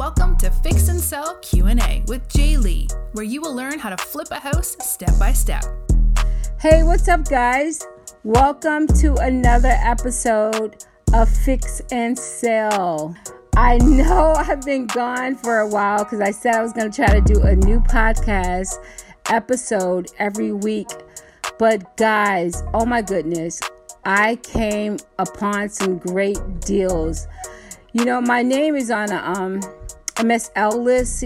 Welcome to Fix and Sell Q&A with Jay Lee, where you will learn how to flip a house step by step. Hey, what's up, guys? Welcome to another episode of Fix and Sell. I know I've been gone for a while because I said I was going to try to do a new podcast episode every week. But guys, oh my goodness, I came upon some great deals. You know, my name is on a MSL list,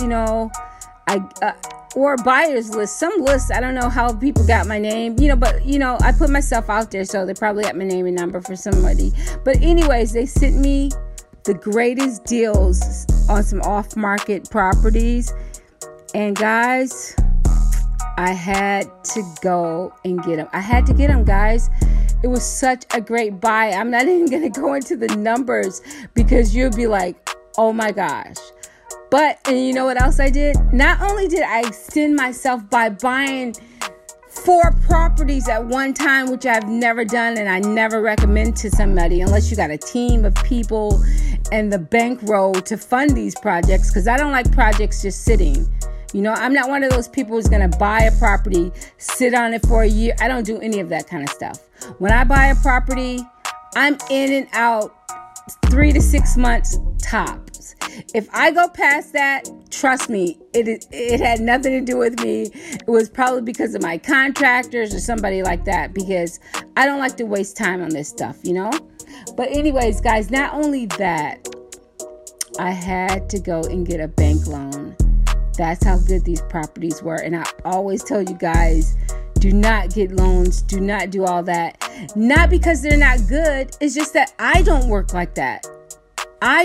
or buyer's list, some lists. I don't know how people got my name, but I put myself out there, so they probably got my name and number for somebody. But anyways, they sent me the greatest deals on some off-market properties. And guys, I had to go and get them. I had to get them, guys. It was such a great buy. I'm not even going to go into the numbers because you'll be like, oh my gosh. And you know what else I did? Not only did I extend myself by buying 4 properties at one time, which I've never done and I never recommend to somebody unless you got a team of people and the bankroll to fund these projects, because I don't like projects just sitting. I'm not one of those people who's going to buy a property, sit on it for a year. I don't do any of that kind of stuff. When I buy a property, I'm in and out 3 to 6 months tops. If I go past that, trust me, it had nothing to do with me. It was probably because of my contractors or somebody like that, because I don't like to waste time on this stuff, But anyways, guys, not only that, I had to go and get a bank loan. That's how good these properties were. And I always tell you guys, do not get loans. Do not do all that. Not because they're not good. It's just that I don't work like that. I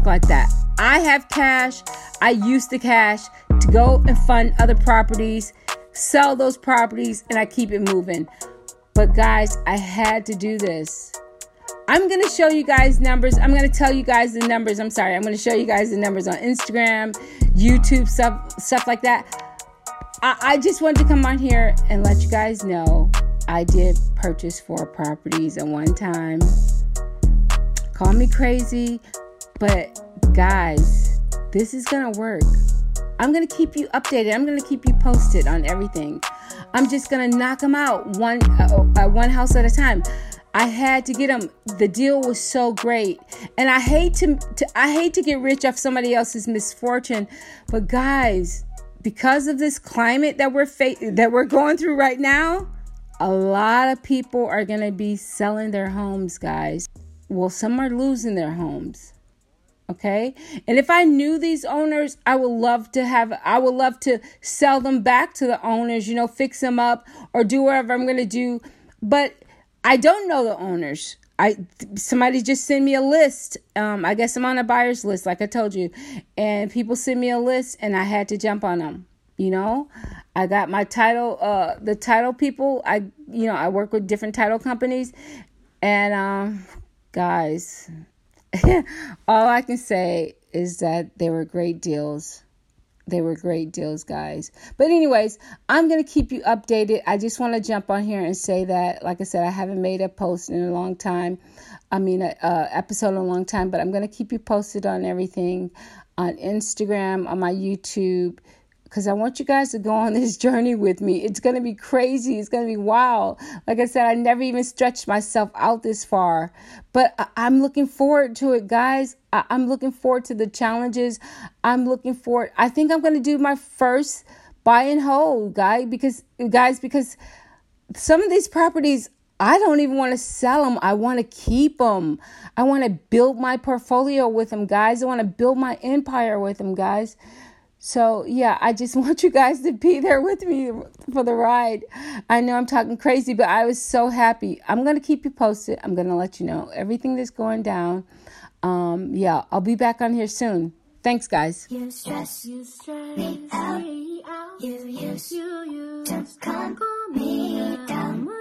have cash. I use the cash to go and fund other properties, sell those properties, and I keep it moving. But guys, I had to do this. I'm going to show you guys numbers. I'm going to tell you guys the numbers. I'm going to show you guys the numbers on Instagram, YouTube, stuff like that. I just wanted to come on here and let you guys know I did purchase 4 properties at one time. Call me crazy, but guys, this is going to work. I'm going to keep you updated. I'm going to keep you posted on everything. I'm just going to knock them out one house at a time. I had to get them. The deal was so great, and I hate to get rich off somebody else's misfortune, but guys, because of this climate that we're going through right now, a lot of people are going to be selling their homes, guys. Well, some are losing their homes. Okay. And if I knew these owners, I would love to sell them back to the owners, fix them up or do whatever I'm going to do. But I don't know the owners. Somebody just sent me a list. I guess I'm on a buyer's list, like I told you, and people send me a list and I had to jump on them. I got my title, the title people. I work with different title companies, and, guys, all I can say is that they were great deals. They were great deals, guys. But anyways, I'm going to keep you updated. I just want to jump on here and say that, like I said, I haven't made a post in a long time. Episode in a long time, but I'm going to keep you posted on everything on Instagram, on my YouTube, because I want you guys to go on this journey with me. It's going to be crazy. It's going to be wild. Like I said, I never even stretched myself out this far. But I'm looking forward to it, guys. I'm looking forward to the challenges. I think I'm going to do my first buy and hold, because some of these properties, I don't even want to sell them. I want to keep them. I want to build my portfolio with them, guys. I want to build my empire with them, guys. So, yeah, I just want you guys to be there with me for the ride. I know I'm talking crazy, but I was so happy. I'm going to keep you posted. I'm going to let you know everything that's going down. I'll be back on here soon. Thanks, guys. You stress me out. You to calm me down.